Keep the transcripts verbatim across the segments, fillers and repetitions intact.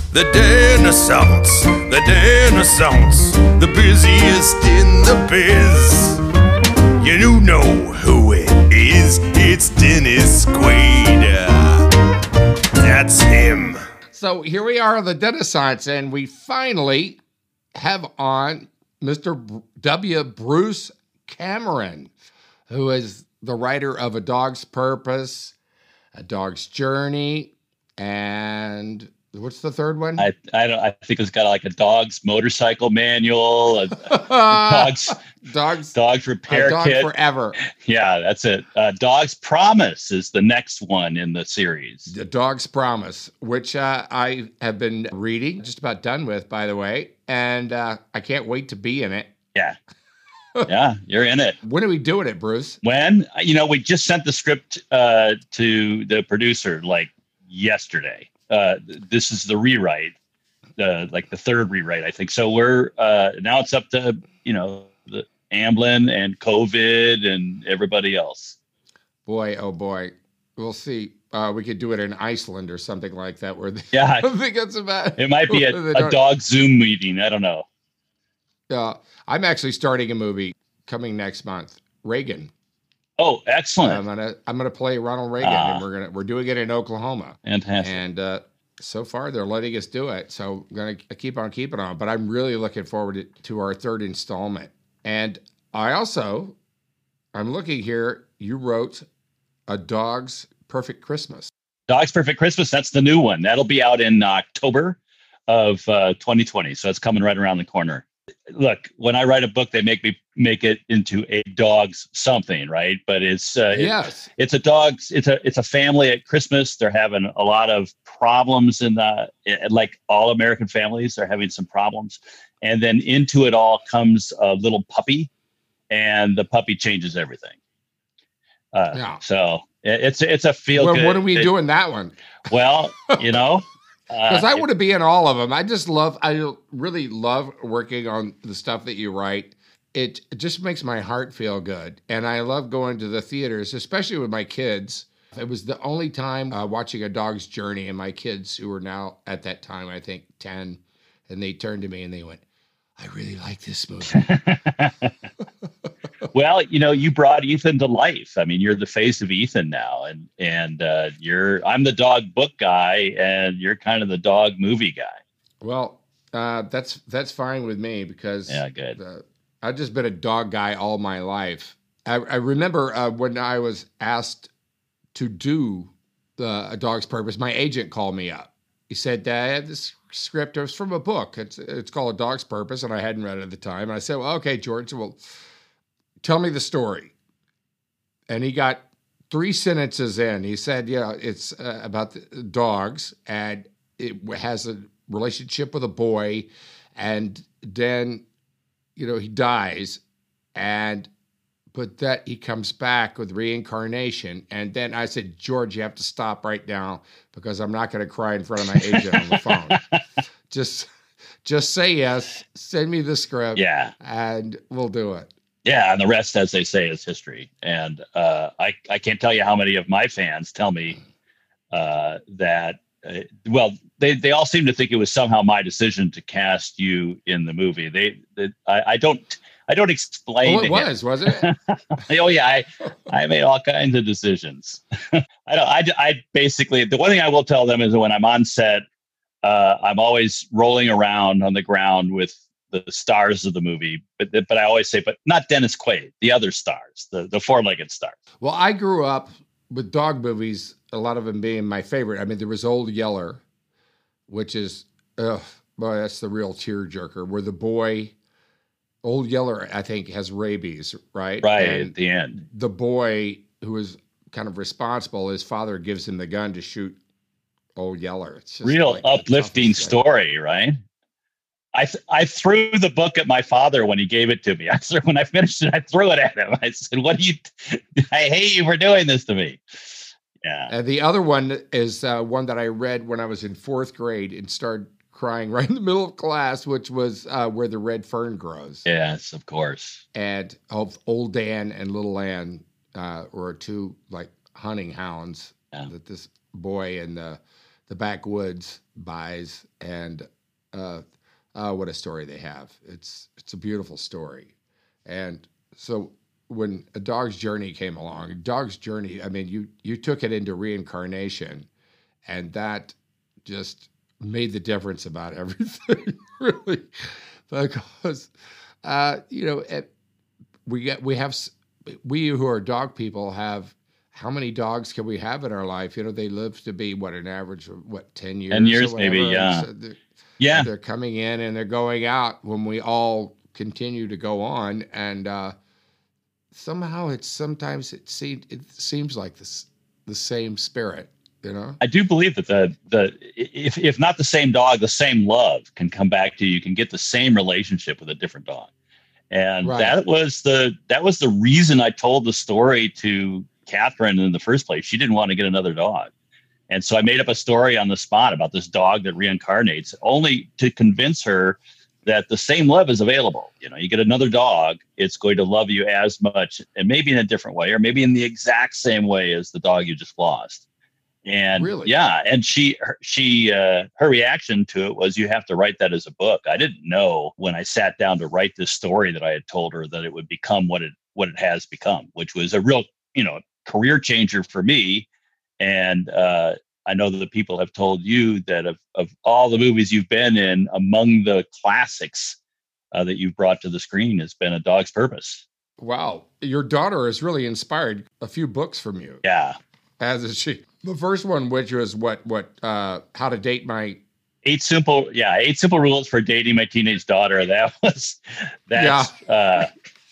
The Renaissance, the Renaissance, the busiest in the biz. You know who it is, it's Dennis Quaid. That's him. So here we are on the Renaissance, and we finally have on Mister W. Bruce Cameron, who is the writer of A Dog's Purpose, A Dog's Journey, and what's the third one? I I don't. I think it's got like a dog's motorcycle manual, a, a dog's dogs dog's repair a dog kit. forever. Yeah, that's it. Uh, Dog's Promise is the next one in the series. The Dog's Promise, which uh, I have been reading, just about done with, by the way, and uh, I can't wait to be in it. Yeah. Yeah, you're in it. When are we doing it, Bruce? When? You know, we just sent the script uh, to the producer like yesterday. Uh, this is the rewrite, uh, like the third rewrite, I think. So we're uh, now it's up to, you know, the Amblin and COVID and everybody else. Boy, oh boy. We'll see. Uh, we could do it in Iceland or something like that. Where they, Yeah. I think that's about It might be a, a dog Zoom meeting. I don't know. Uh, I'm actually starting a movie coming next month. Reagan. Oh, excellent! I'm gonna I'm gonna play Ronald Reagan, Ah. and we're gonna we're doing it in Oklahoma. Fantastic. And uh, so far, they're letting us do it. So I'm gonna keep on keeping on. But I'm really looking forward to, to our third installment. And I also, I'm looking here. You wrote A Dog's Perfect Christmas. Dog's Perfect Christmas. That's the new one. That'll be out in October of uh, twenty twenty. So it's coming right around the corner. Look, when I write a book, they make me make it into a dog's something, right? But it's uh, yes, it, it's a dog's. It's a it's a family at Christmas. They're having a lot of problems in the like all American families. They're having some problems, and then into it all comes a little puppy, and the puppy changes everything. Uh, yeah. So it, it's it's a feel well, good. What are we it, doing that one? Well, you know. Because I Uh, want to be in all of them. I just love, I really love working on the stuff that you write. It, it just makes my heart feel good. And I love going to the theaters, especially with my kids. It was the only time uh, watching A Dog's Journey, and my kids, who were now at that time, I think ten, and they turned to me and they went, I really like this movie. Well, you know, you brought Ethan to life. I mean, you're the face of Ethan now, and and uh, you're I'm the dog book guy, and you're kind of the dog movie guy. Well, uh, that's that's fine with me because Yeah, good. Uh, I've just been a dog guy all my life. I, I remember uh, when I was asked to do the A Dog's Purpose, my agent called me up. He said, I have this script. It was from a book. It's it's called A Dog's Purpose, and I hadn't read it at the time. And I said, well, okay, George, well, tell me the story. And he got three sentences in. He said, yeah, it's uh, about the dogs, and it has a relationship with a boy, and then, you know, he dies, and but that he comes back with reincarnation. And then I said, George, you have to stop right now because I'm not going to cry in front of my agent on the phone. Just, just say yes, send me the script, Yeah, and we'll do it. yeah, and the rest, as they say, is history. And uh, I I can't tell you how many of my fans tell me uh, that. Uh, well, they they all seem to think it was somehow my decision to cast you in the movie. They, they I, I don't. I don't explain. Oh, it was, was it? Oh yeah, I, I made all kinds of decisions. I don't. I, I basically the one thing I will tell them is that when I'm on set, uh, I'm always rolling around on the ground with the stars of the movie. But but I always say, but not Dennis Quaid, the other stars, the the four-legged stars. Well, I grew up with dog movies, a lot of them being my favorite. I mean, there was Old Yeller, which is, ugh, boy, that's the real tearjerker, where the boy. Old Yeller, I think, has rabies, right? Right and at the end. The boy who is kind of responsible, his father gives him the gun to shoot Old Yeller. It's just Real like the uplifting toughest thing. story, right? I th- I threw the book at my father when he gave it to me. I threw, when I finished it, I threw it at him. I said, "What do you? T- I hate you for doing this to me." Yeah. And the other one is uh, one that I read when I was in fourth grade and started crying right in the middle of class, which was uh, Where the Red Fern Grows. Yes, of course. And of Old Dan and Little Ann uh, were two like hunting hounds Yeah. that this boy and the the backwoods buys, and uh, uh, what a story they have. It's it's a beautiful story. And so when A Dog's Journey came along, A Dog's Journey, I mean, you you took it into reincarnation, and that just made the difference about everything, really, because uh, you know it, we get we have we who are dog people have. How many dogs can we have in our life? You know, they live to be what an average of what ten years, ten years maybe, yeah, so they're, yeah. They're coming in and they're going out when we all continue to go on, and uh, somehow it's sometimes it seems it seems like this the same spirit. You know, I do believe that the the if if not the same dog, the same love can come back to you. You can get the same relationship with a different dog, and right. that was the that was the reason I told the story to Catherine in the first place. She didn't want to get another dog. And so I made up a story on the spot about this dog that reincarnates, only to convince her that the same love is available. You know, you get another dog, it's going to love you as much, and maybe in a different way, or maybe in the exact same way as the dog you just lost. And really? yeah, and she, her, she, uh, her reaction to it was, you have to write that as a book. I didn't know when I sat down to write this story that I had told her that it would become what it, what it has become, which was a real, you know, career changer for me. And uh, I know that the people have told you that of, of all the movies you've been in, among the classics uh, that you've brought to the screen has been A Dog's Purpose. Wow. Your daughter has really inspired a few books from you. Yeah. As is she. The first one, which was what, what, uh, How to Date My... Eight simple, yeah, eight simple rules for dating my teenage daughter. That was, that's, yeah. uh,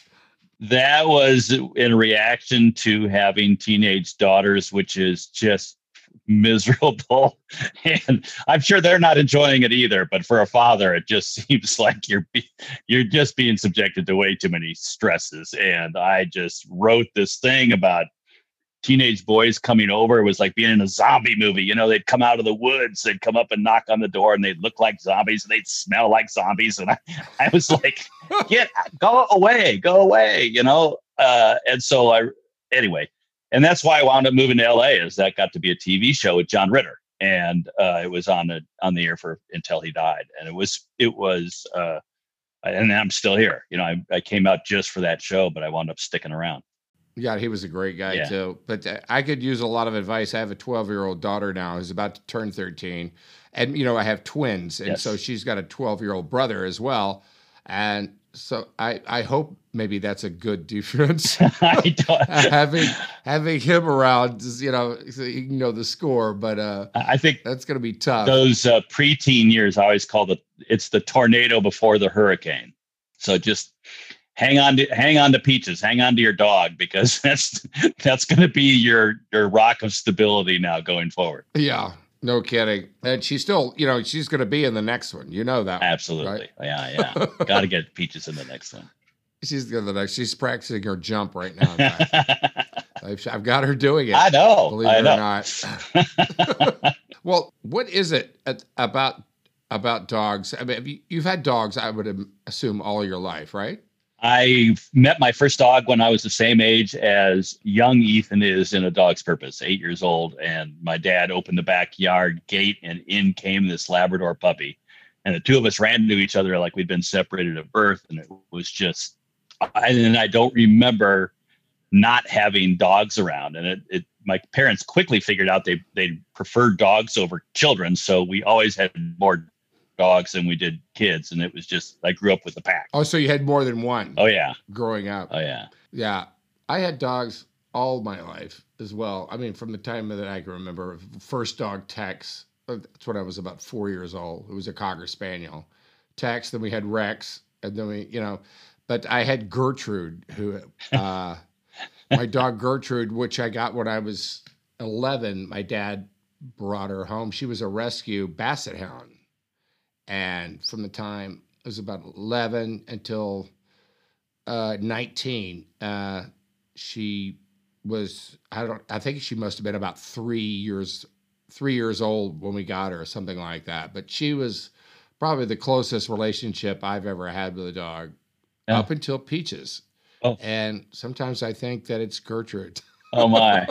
that was in reaction to having teenage daughters, which is just miserable. And I'm sure they're not enjoying it either. But for a father, it just seems like you're be, you're just being subjected to way too many stresses. And I just wrote this thing about teenage boys coming over. It was like being in a zombie movie. You know, they'd come out of the woods, they'd come up and knock on the door, and they'd look like zombies and they'd smell like zombies. And I, I was like, get, go away, go away, you know? Uh, and so I, anyway, and that's why I wound up moving to L A, is that got to be a T V show with John Ritter. And uh, it was on, a, on the air for until he died. And it was, it was, uh, and I'm still here. You know, I, I came out just for that show, but I wound up sticking around. Yeah, he was a great guy, yeah. too. But uh, I could use a lot of advice. I have a twelve-year-old daughter now who's about to turn thirteen. And, you know, I have twins. And yes. so she's got a twelve-year-old brother as well. And so I, I hope maybe that's a good difference. I don't. having having him around, you know, so you know the score. But uh, I think that's going to be tough. Those uh, preteen years, I always call it, it's the tornado before the hurricane. So just... Hang on to hang on to Peaches. Hang on to your dog, because that's that's going to be your your rock of stability now going forward. Yeah, no kidding. And she's still, you know, she's going to be in the next one. You know that. Absolutely. Right? Yeah, yeah. Got to get Peaches in the next one. She's going to the next. She's practicing her jump right now. I've, I've got her doing it. I know. Believe I it know. or not. Well, what is it about about dogs? I mean, you, you've had dogs, I would assume, all your life, right? I met my first dog when I was the same age as young Ethan is in A Dog's Purpose, eight years old. And my dad opened the backyard gate and in came this Labrador puppy. And the two of us ran into each other like we'd been separated at birth. And it was just, and I don't remember not having dogs around. And it, it my parents quickly figured out they, they preferred dogs over children. So we always had more dogs than we did kids, and it was just, I grew up with the pack. Oh, so you had more than one? Oh yeah, growing up. Oh yeah, yeah. I had dogs all my life as well. I mean, from the time that I can remember, first dog Tex. That's when I was about four years old. It was a Cocker Spaniel, Tex. Then we had Rex, and then we, you know, but I had Gertrude, who, uh, my dog Gertrude, which I got when I was eleven. My dad brought her home. She was a rescue Basset Hound. And from the time it was about eleven until uh, nineteen, uh, she was, I don't, I think she must have been about three years, three years old when we got her, or something like that. But she was probably the closest relationship I've ever had with a dog, yeah. up until Peaches. Oh. And sometimes I think that it's Gertrude. Oh my.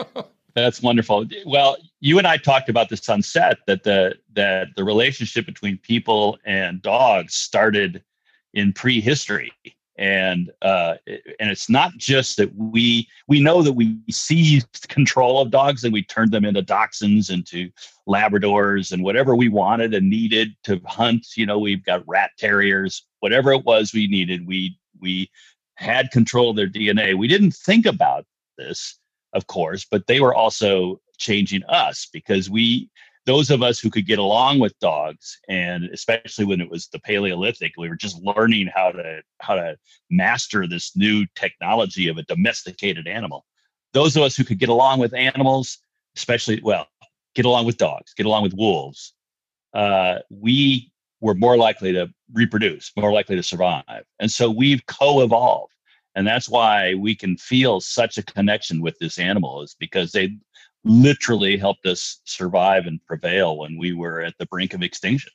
That's wonderful. Well, you and I talked about this on set, that the that the relationship between people and dogs started in prehistory, and uh, and it's not just that we we know that we seized control of dogs and we turned them into dachshunds, into Labradors, and whatever we wanted and needed to hunt. You know, we've got rat terriers, whatever it was we needed. We we had control of their D N A. We didn't think about this, of course, but they were also changing us, because we, those of us who could get along with dogs, and especially when it was the Paleolithic, we were just learning how to how to master this new technology of a domesticated animal. Those of us who could get along with animals, especially, well, get along with dogs, get along with wolves, uh, we were more likely to reproduce, more likely to survive. And so we've co-evolved. And that's why we can feel such a connection with this animal, is because they literally helped us survive and prevail when we were at the brink of extinction.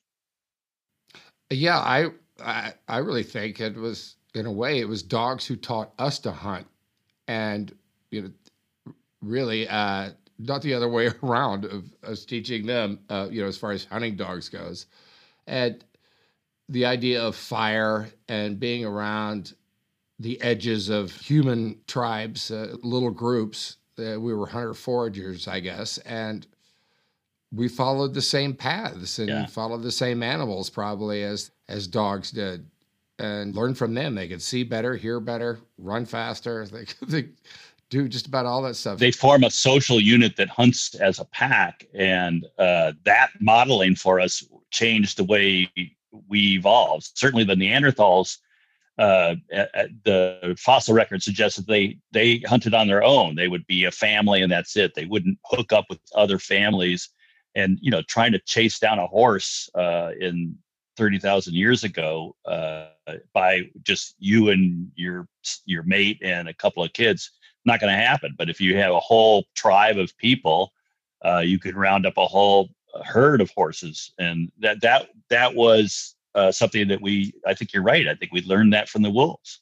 Yeah, I, I I really think it was, in a way, it was dogs who taught us to hunt, and you know, really uh, not the other way around of us teaching them. Uh, you know, as far as hunting dogs goes, and the idea of fire and being around the edges of human tribes, uh, little groups. Uh, we were hunter foragers, I guess, and we followed the same paths and Yeah. followed the same animals probably as as dogs did, and learned from them. They could see better, hear better, run faster. They they do just about all that stuff. They form a social unit that hunts as a pack, and uh, that modeling for us changed the way we evolved. Certainly, the Neanderthals. Uh, the fossil record suggests that they they hunted on their own. They would be a family, and that's it. They wouldn't hook up with other families. And you know, trying to chase down a horse uh, in thirty thousand years ago uh, by just you and your your mate and a couple of kids, not going to happen. But if you have a whole tribe of people, uh, you could round up a whole herd of horses, and that that that was. Uh, something that we, I think you're right. I think we learned that from the wolves.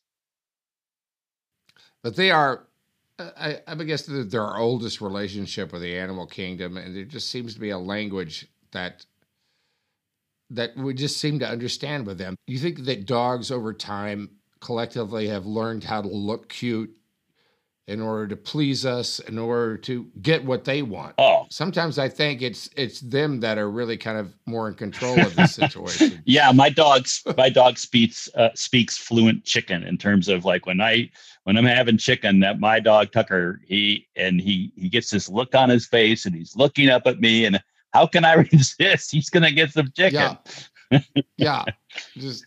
But they are, I, I guess, they're our oldest relationship with the animal kingdom, and there just seems to be a language that that we just seem to understand with them. You think that dogs over time collectively have learned how to look cute in order to please us, in order to get what they want? Oh, sometimes I think it's it's them that are really kind of more in control of the situation. Yeah, my dog's my dog speaks uh, speaks fluent chicken, in terms of like when I when I'm having chicken, that my dog Tucker, he and he he gets this look on his face, and he's looking up at me, and how can I resist? He's gonna get some chicken. Yeah, yeah, just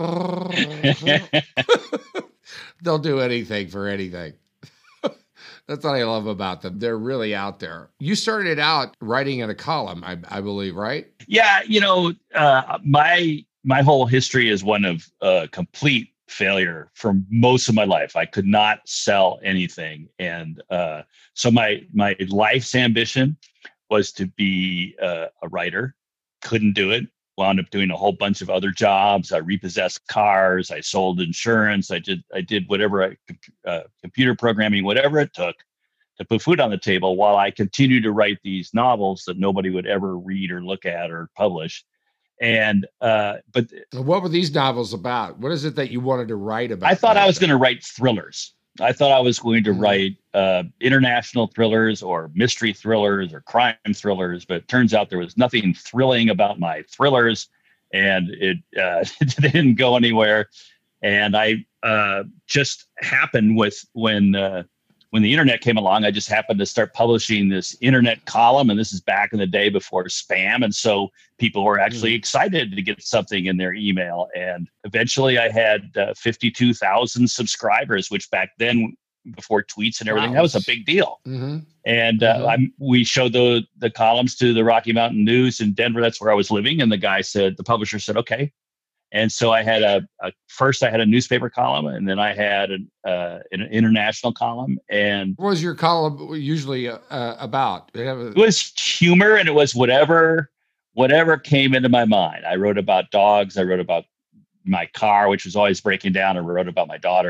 they'll do anything for anything. That's what I love about them. They're really out there. You started out writing in a column, I, I believe, right? Yeah, you know, uh, my my whole history is one of uh, complete failure for most of my life. I could not sell anything, and uh, so my my life's ambition was to be uh, a writer. Couldn't do it. Wound up doing a whole bunch of other jobs. I repossessed cars. I sold insurance. I did I did whatever I uh, computer programming, whatever it took to put food on the table, while I continued to write these novels that nobody would ever read or look at or publish. And uh, but what were these novels about? What is it that you wanted to write about? I thought I was going to write thrillers. I thought I was going to mm-hmm. write uh, international thrillers or mystery thrillers or crime thrillers, but it turns out there was nothing thrilling about my thrillers, and it, uh, it didn't go anywhere. And I uh, just happened with when uh, when the internet came along, I just happened to start publishing this internet column, and this is back in the day before spam, and so people were actually mm-hmm. excited to get something in their email. And eventually I had uh, fifty-two thousand subscribers, which back then, before tweets and everything, wow. that was a big deal. Mm-hmm. And uh, mm-hmm. I'm, we showed the the columns to the Rocky Mountain News in Denver. That's where I was living. And the guy said, the publisher said, okay. And so I had a, a first I had a newspaper column, and then I had an, uh, an international column. And what was your column usually uh, about? It, a- it was humor, and it was whatever whatever came into my mind. I wrote about dogs. I wrote about my car, which was always breaking down. I wrote about my daughters.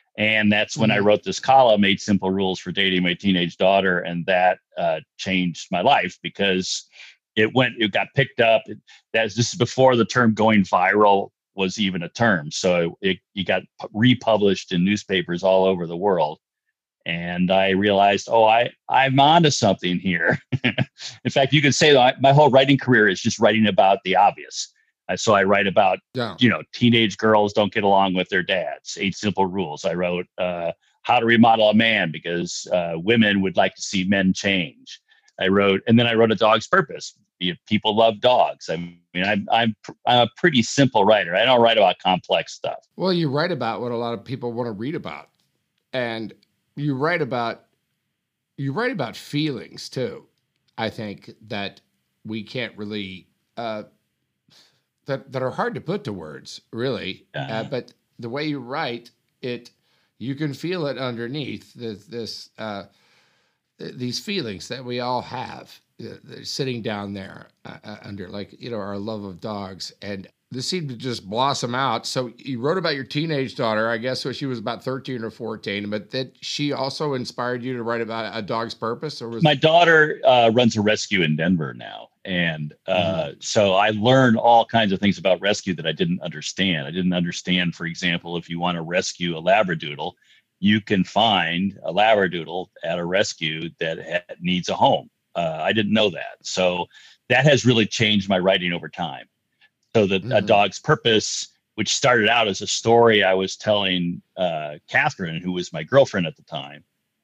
And that's when Mm-hmm. I wrote this column, Eight Simple Rules for Dating My Teenage Daughter. And that uh, changed my life because it went, it got picked up. It, that's, this is before the term going viral was even a term. So it, it got republished in newspapers all over the world. And I realized, oh, I, I'm onto something here. In fact, you could say that my whole writing career is just writing about the obvious. Uh, so I write about, Yeah. you know, teenage girls don't get along with their dads, Eight Simple Rules. I wrote uh, How to Remodel a Man because uh, women would like to see men change. I wrote, and then I wrote A Dog's Purpose. People love dogs. I mean, I'm, I'm, I'm a pretty simple writer. I don't write about complex stuff. Well, you write about what a lot of people want to read about. And you write about, you write about feelings too. I think that we can't really, uh, that, that are hard to put to words, really. Yeah. Uh, but the way you write it, you can feel it underneath this, this uh, these feelings that we all have. They're sitting down there uh, under, like, you know, our love of dogs. And this seemed to just blossom out. So you wrote about your teenage daughter, I guess, when she was about thirteen or fourteen, but that she also inspired you to write about A Dog's Purpose? Or was my daughter uh, runs a rescue in Denver now. And uh, mm-hmm. so I learned all kinds of things about rescue that I didn't understand. I didn't understand, for example, if you want to rescue a Labradoodle, you can find a Labradoodle at a rescue that ha- needs a home. Uh, I didn't know that. So that has really changed my writing over time. So that mm-hmm. A Dog's Purpose, which started out as a story I was telling uh, Catherine, who was my girlfriend at the time,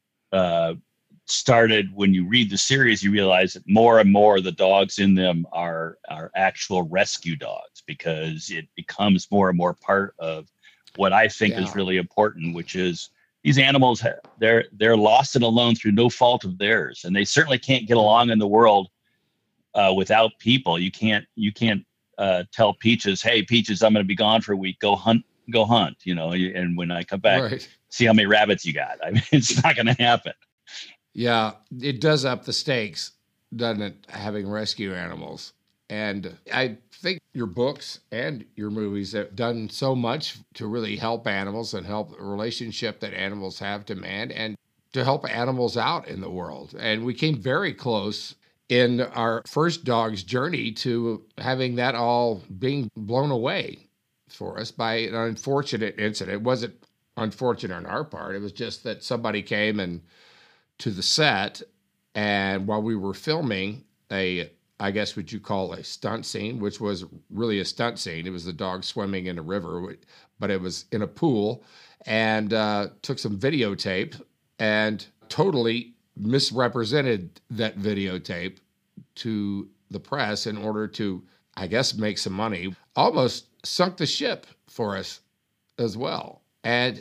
uh, started when you read the series, you realize that more and more the dogs in them are, are actual rescue dogs because it becomes more and more part of what I think Yeah. is really important, which is these animals, they're they're lost and alone through no fault of theirs, and they certainly can't get along in the world uh, without people. You can't you can't uh, tell Peaches, "Hey, Peaches, I'm going to be gone for a week. Go hunt, go hunt." You know, and when I come back, right. see how many rabbits you got. I mean, it's not going to happen. Yeah, it does up the stakes, doesn't it? Having rescue animals. And I think your books and your movies have done so much to really help animals and help the relationship that animals have to man and to help animals out in the world. And we came very close in our first dog's journey to having that all being blown away for us by an unfortunate incident. It wasn't unfortunate on our part. It was just that somebody came and to the set, and while we were filming a I guess what you call a stunt scene, which was really a stunt scene. It was the dog swimming in a river, but it was in a pool, and uh, took some videotape and totally misrepresented that videotape to the press in order to, I guess, make some money. Almost sunk the ship for us as well. And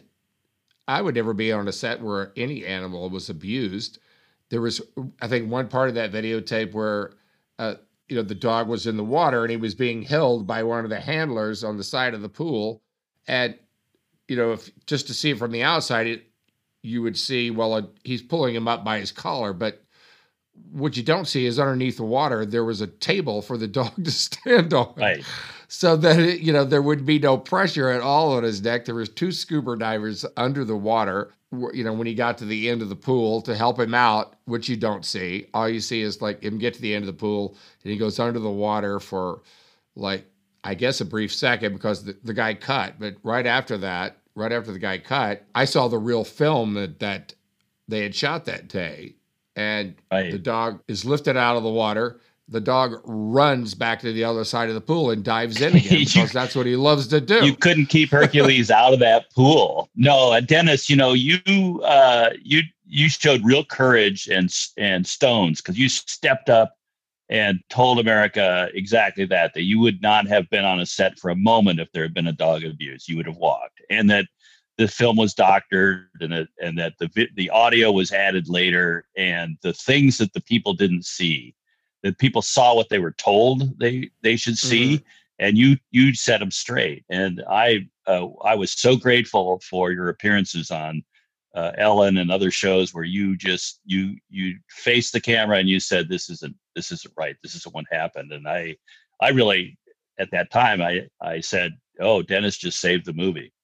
I would never be on a set where any animal was abused. There was, I think, one part of that videotape where Uh, you know, the dog was in the water and he was being held by one of the handlers on the side of the pool. And, you know, if just to see it from the outside, it, you would see, well, uh, he's pulling him up by his collar. But what you don't see is underneath the water, there was a table for the dog to stand on. Right. So that, it, you know, there would be no pressure at all on his neck. There was two scuba divers under the water, you know, when he got to the end of the pool to help him out, which you don't see. All you see is like him get to the end of the pool and he goes under the water for like, I guess a brief second because the, the guy cut. But right after that, right after the guy cut, I saw the real film that, that they had shot that day. And right. The dog is lifted out of the water. The dog runs back to the other side of the pool and dives in again because you, that's what he loves to do. You couldn't keep Hercules out of that pool. No, uh, Dennis, you know, you uh, you you showed real courage and and stones because you stepped up and told America exactly that, that you would not have been on a set for a moment if there had been a dog abuse. You would have walked, and that the film was doctored, and that and that the the audio was added later, and the things that the people didn't see. That people saw what they were told they they should see, mm-hmm. and you you set them straight. And I uh, I was so grateful for your appearances on uh, Ellen and other shows where you just you you faced the camera and you said this isn't this isn't right, this isn't what happened. And I I really at that time I I said, oh, Dennis just saved the movie.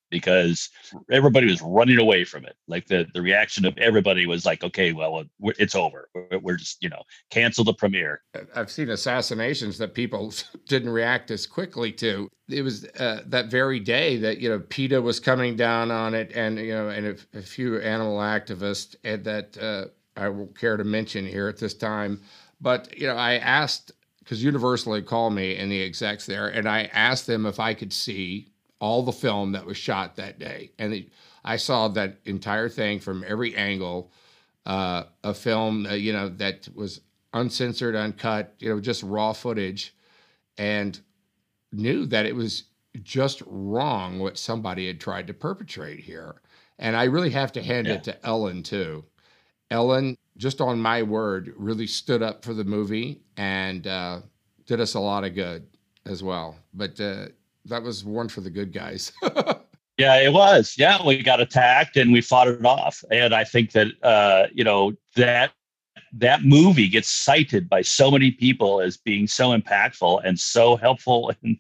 because everybody was running away from it. Like the, the reaction of everybody was like, okay, well, it's over. We're, we're just, you know, cancel the premiere. I've seen assassinations that people didn't react as quickly to. It was uh, that very day that, you know, PETA was coming down on it, and, you know, and a, a few animal activists and that uh, I won't care to mention here at this time. But, you know, I asked, because Universal had called me and the execs there, and I asked them if I could see all the film that was shot that day. And it, I saw that entire thing from every angle, uh, a film, uh, you know, that was uncensored, uncut, you know, just raw footage, and knew that it was just wrong what somebody had tried to perpetrate here. And I really have to hand yeah. it to Ellen, too. Ellen, just on my word, really stood up for the movie and uh, did us a lot of good as well. But uh, that was one for the good guys. Yeah, it was. Yeah, we got attacked and we fought it off. And I think that, uh, you know, that that movie gets cited by so many people as being so impactful and so helpful in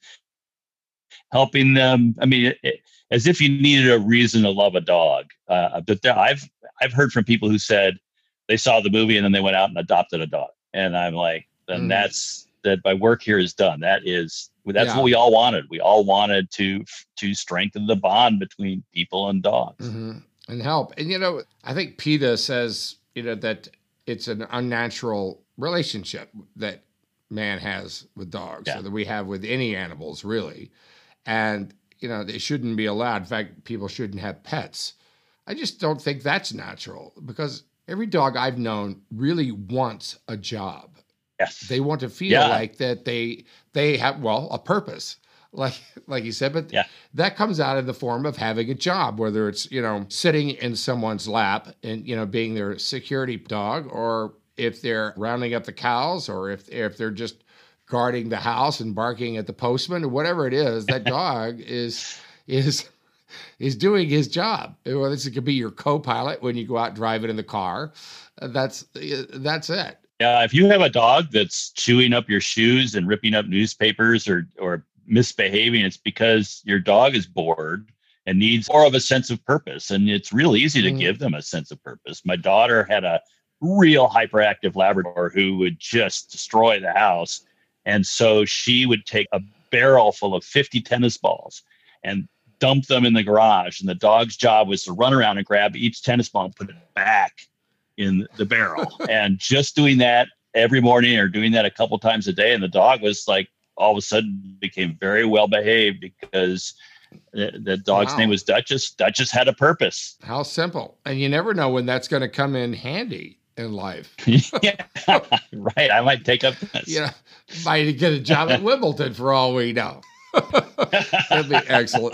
helping them. I mean, it, as if you needed a reason to love a dog. Uh, but there, I've I've heard from people who said they saw the movie and then they went out and adopted a dog. And I'm like, then mm. that's that. My work here is done. That is that's yeah. what we all wanted. We all wanted to to strengthen the bond between people and dogs mm-hmm. and help. And you know, I think PETA says you know that it's an unnatural relationship that man has with dogs, yeah. or that we have with any animals, really. And you know, they shouldn't be allowed. In fact, people shouldn't have pets. I just don't think that's natural, because every dog I've known really wants a job. Yes. They want to feel yeah. like that they they have, well, a purpose, like like you said, but yeah. that comes out in the form of having a job, whether it's, you know, sitting in someone's lap and, you know, being their security dog, or if they're rounding up the cows, or if if they're just guarding the house and barking at the postman, or whatever it is, that dog is is is doing his job. Well, this could be your co-pilot when you go out driving in the car. That's that's it. Yeah, if you have a dog that's chewing up your shoes and ripping up newspapers or or misbehaving, it's because your dog is bored and needs more of a sense of purpose. And it's real easy to mm. give them a sense of purpose. My daughter had a real hyperactive Labrador who would just destroy the house. And so she would take a barrel full of fifty tennis balls and dump them in the garage. And the dog's job was to run around and grab each tennis ball and put it back in the barrel. And just doing that every morning, or doing that a couple times a day. And the dog was like, all of a sudden became very well behaved, because the, the dog's wow. name was Duchess. Duchess had a purpose. How simple. And you never know when that's going to come in handy in life. Yeah, right. I might take up this. You know, might get a job at Wimbledon for all we know. That'd be excellent.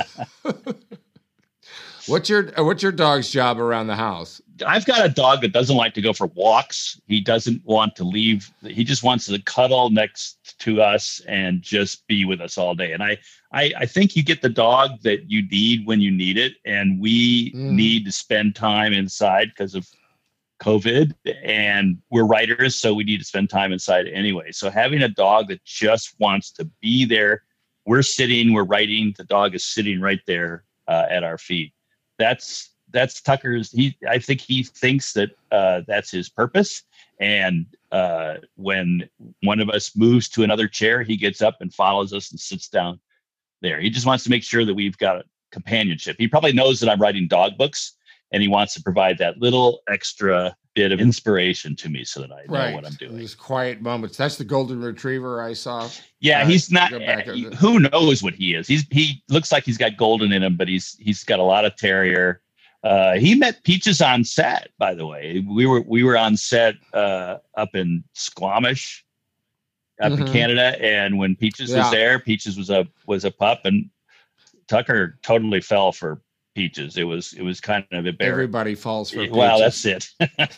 What's your what's your dog's job around the house? I've got a dog that doesn't like to go for walks. He doesn't want to leave. He just wants to cuddle next to us and just be with us all day. And I I, I think you get the dog that you need when you need it. And we mm. need to spend time inside because of COVID, and we're writers, so we need to spend time inside anyway. So having a dog that just wants to be there, we're sitting, we're writing, the dog is sitting right there uh, at our feet. That's that's Tucker's. He, I think he thinks that uh, that's his purpose. And uh, when one of us moves to another chair, he gets up and follows us and sits down there. He just wants to make sure that we've got companionship. He probably knows that I'm writing dog books, and he wants to provide that little extra bit of inspiration to me so that I know right. what I'm doing. These quiet moments. That's the golden retriever I saw. Yeah, uh, he's not. Uh, who knows what he is? He's he looks like he's got golden in him, but he's he's got a lot of terrier. Uh, he met Peaches on set, by the way. We were we were on set uh, up in Squamish, up mm-hmm. in Canada, and when Peaches yeah. was there, Peaches was a was a pup, and Tucker totally fell for Peaches. It was it was kind of embarrassing. Everybody falls for Peaches. Well, that's it.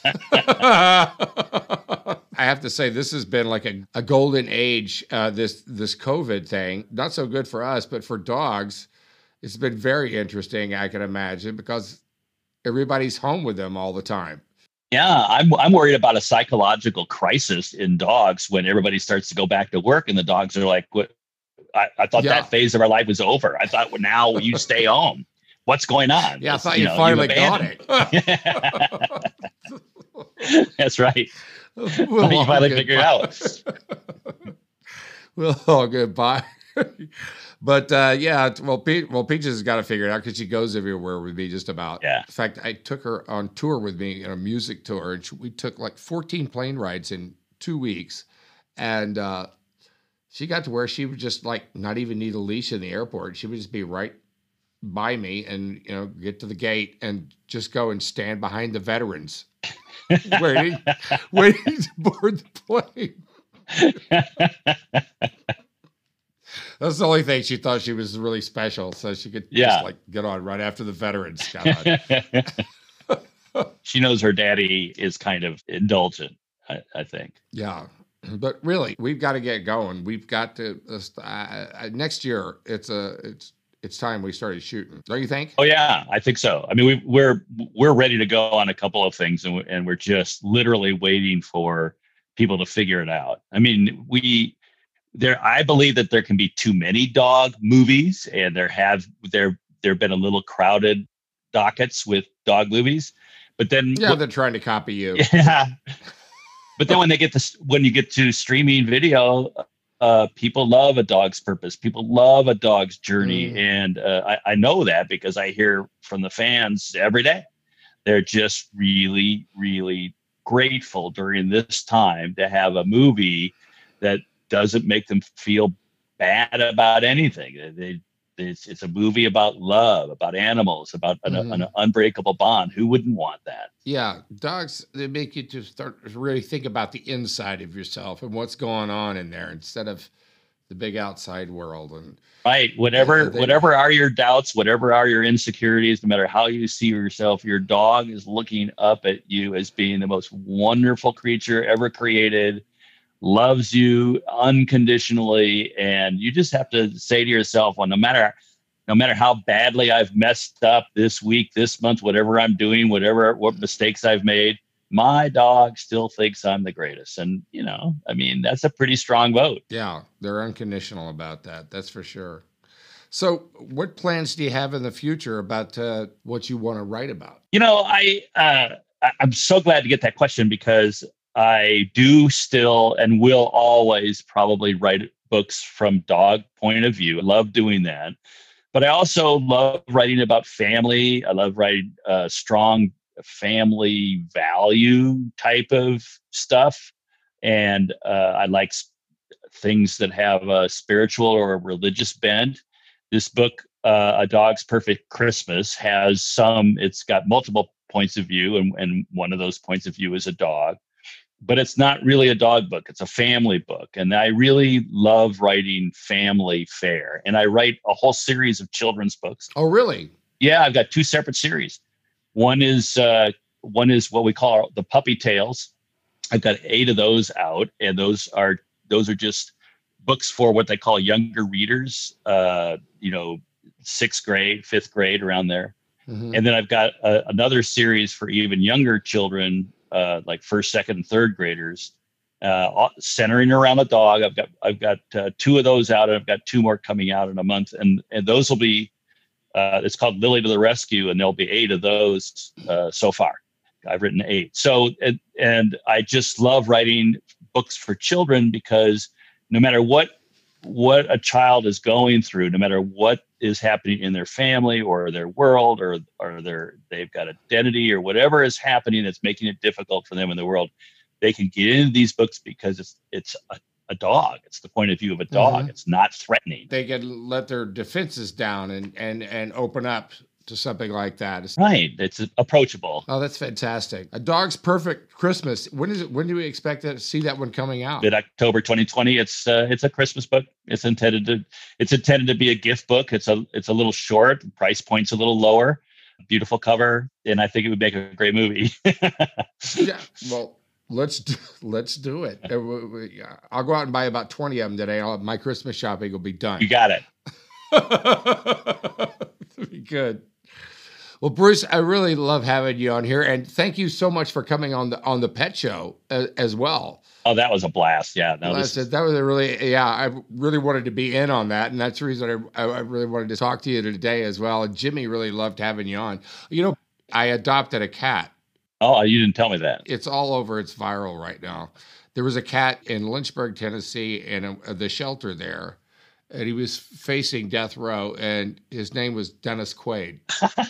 I have to say, this has been like a, a golden age, uh, this this COVID thing. Not so good for us, but for dogs, it's been very interesting, I can imagine, because everybody's home with them all the time. Yeah, I'm I'm worried about a psychological crisis in dogs when everybody starts to go back to work and the dogs are like, "What? I, I thought yeah. that phase of our life was over. I thought, well, now you stay home." what's going on? Yeah, I It's, thought you, know, finally got abandoned. it. That's right. We'll you all finally get figured it by. out. We'll all get by. But uh, yeah, well, Pe- well, Peaches has got to figure it out because she goes everywhere with me just about. Yeah. In fact, I took her on tour with me in a music tour, and she, we took like fourteen plane rides in two weeks, and uh, she got to where she would just like not even need a leash in the airport. She would just be right by me, and you know, get to the gate and just go and stand behind the veterans, waiting, waiting to board the plane. That's the only thing she thought she was really special, so she could Yeah. just like get on right after the veterans got on. She knows her daddy is kind of indulgent, I, I think. Yeah, but really, we've got to get going. We've got to uh, uh, next year. It's a it's it's time we started shooting. Don't you think? Oh yeah, I think so. I mean, we, we're we're ready to go on a couple of things, and, we, and we're just literally waiting for people to figure it out. I mean, we there. I believe that there can be too many dog movies, and there have there there have been a little crowded dockets with dog movies. But then, Yeah, they're trying to copy you. yeah. But then when they get to when you get to streaming video, uh, people love A Dog's Purpose. People love A Dog's Journey, Mm. and uh, I, I know that because I hear from the fans every day. They're just really, really grateful during this time to have a movie that doesn't make them feel bad about anything. They, it's, it's a movie about love, about animals, about an, Mhm. an unbreakable bond. Who wouldn't want that? Yeah, dogs, they make you to start to really think about the inside of yourself and what's going on in there instead of the big outside world. And Right. Whatever, Yeah, they- whatever are your doubts, whatever are your insecurities, no matter how you see yourself, your dog is looking up at you as being the most wonderful creature ever created, loves you unconditionally. And you just have to say to yourself, well, no matter, no matter how badly I've messed up this week, this month, whatever I'm doing, whatever, what mistakes I've made, my dog still thinks I'm the greatest. And, you know, I mean, that's a pretty strong vote. yeah, they're unconditional about that. That's for sure. So, what plans do you have in the future about uh, what you want to write about? You know, I, uh, I- I'm so glad to get that question because I do still and will always probably write books from dog point of view. I love doing that. But I also love writing about family. I love writing uh, strong family value type of stuff. And uh, I like s- things that have a spiritual or a religious bent. This book, uh, A Dog's Perfect Christmas, has some, it's got multiple points of view, and, and one of those points of view is a dog. But it's not really a dog book. It's a family book. And I really love writing family fare. And I write a whole series of children's books. Oh, really? Yeah, I've got two separate series. One is uh, one is what we call the Puppy Tales. I've got eight of those out, and those are those are just books for what they call younger readers. Uh, you know, sixth grade, fifth grade, around there. Mhm. And then I've got uh, another series for even younger children, uh, like first, second, and third graders, uh, centering around a dog. I've got I've got uh, two of those out, and I've got two more coming out in a month, and and those will be. Uh, it's called Lily to the Rescue, and there'll be eight of those uh, so far. I've written eight. So and, and I just love writing books for children because no matter what what a child is going through, no matter what is happening in their family or their world or or their they've got identity or whatever is happening that's making it difficult for them in the world, they can get into these books because it's it's a, a dog. It's the point of view of a dog. Mhm. It's not threatening. They can let their defenses down and and and open up to something like that. It's- Right. It's approachable. Oh, that's fantastic. A Dog's Perfect Christmas. When is it? When do we expect to see that one coming out? Mid October twenty twenty. It's uh, it's a Christmas book. It's intended to it's intended to be a gift book. It's a it's a little short. Price point's a little lower. Beautiful cover, and I think it would make a great movie. Yeah. Well, let's do, let's do it. Uh, we- we- I'll go out and buy about twenty of them today. I'll, my Christmas shopping will be done. You got it. That'd be good. Well, Bruce, I really love having you on here, and thank you so much for coming on the on the pet show as, as well. Oh, that was a blast. Yeah. No, well, this said, that was a really, yeah, I really wanted to be in on that. And that's the reason I, I really wanted to talk to you today as well. And Jimmy really loved having you on. You know, I adopted a cat. Oh, you didn't tell me that. It's all over. It's viral right now. There was a cat in Lynchburg, Tennessee, in a, the shelter there. And he was facing death row, and his name was Dennis Quaid.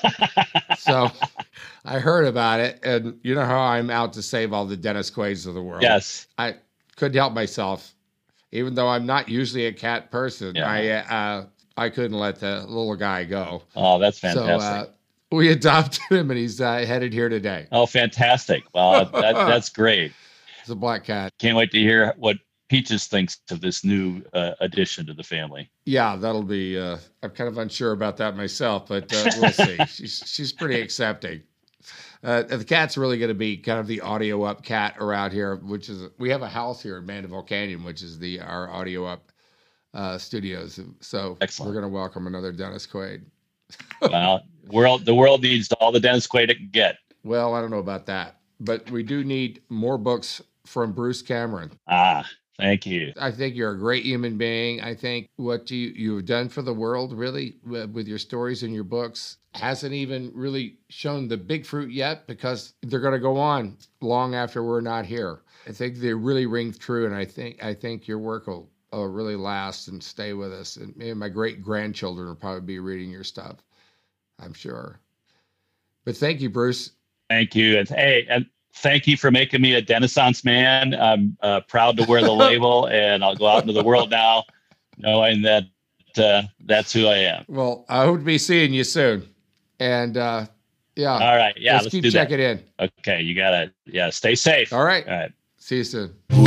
So I heard about it, and you know how I'm out to save all the Dennis Quaids of the world. Yes. I couldn't help myself. Even though I'm not usually a cat person, Yeah. I uh, I couldn't let the little guy go. Oh, that's fantastic. So uh, we adopted him, and he's uh, headed here today. Oh, fantastic. Well, that, that's great. It's a black cat. Can't wait to hear what Peaches thinks of this new uh, addition to the family. Yeah, that'll be. Uh, I'm kind of unsure about that myself, but uh, we'll see. She's she's pretty accepting. Uh, the cat's really going to be kind of the audio up cat around here, which is we have a house here in Mandeville Canyon, which is the our audio up uh, studios. So Excellent. We're going to welcome another Dennis Quaid. Well, world the world needs all the Dennis Quaid it can get. Well, I don't know about that, but we do need more books from Bruce Cameron. Ah. Thank you. I think you're a great human being. I think what you, you've done for the world, really, with your stories and your books, hasn't even really shown the big fruit yet, because they're going to go on long after we're not here. I think they really ring true, and I think I think your work will, will really last and stay with us. And maybe my great-grandchildren will probably be reading your stuff, I'm sure. But thank you, Bruce. Thank you. And hey, and thank you for making me a Renaissance man. I'm uh, proud to wear the label, and I'll go out into the world now knowing that uh, that's who I am. Well, I hope to be seeing you soon. And uh, yeah. All right. Yeah. Let's, let's keep do checking that. in. Okay. You got to, yeah, stay safe. All right. All right. See you soon.